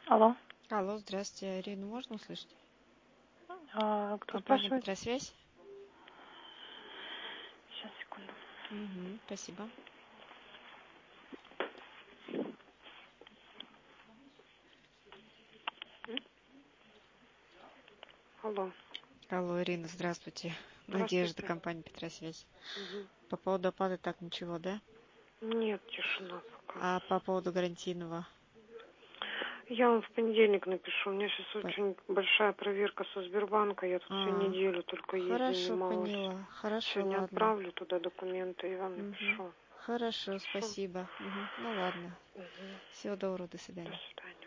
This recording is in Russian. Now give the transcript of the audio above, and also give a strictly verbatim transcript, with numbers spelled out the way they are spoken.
Алло. Алло, здравствуйте. Ирину можно услышать? А, кто Компания спрашивает? Петросвязь? Сейчас, секунду. Угу, спасибо. Алло. Алло, Ирина, здравствуйте. Надежда, Здравствуйте. компания Петросвязь. Мгм. По поводу оплаты так ничего, да? Нет, тишина пока. А по поводу гарантийного? Я вам в понедельник напишу. У меня сейчас По- очень большая проверка со Сбербанка. Я тут всю А, неделю только ей хорошо, занималась. поняла. Хорошо, Сегодня ладно. отправлю туда документы и вам Угу. напишу. Хорошо, Хорошо? спасибо. Угу. Ну ладно. Мгм. Всего доброго, до До свидания. свидания.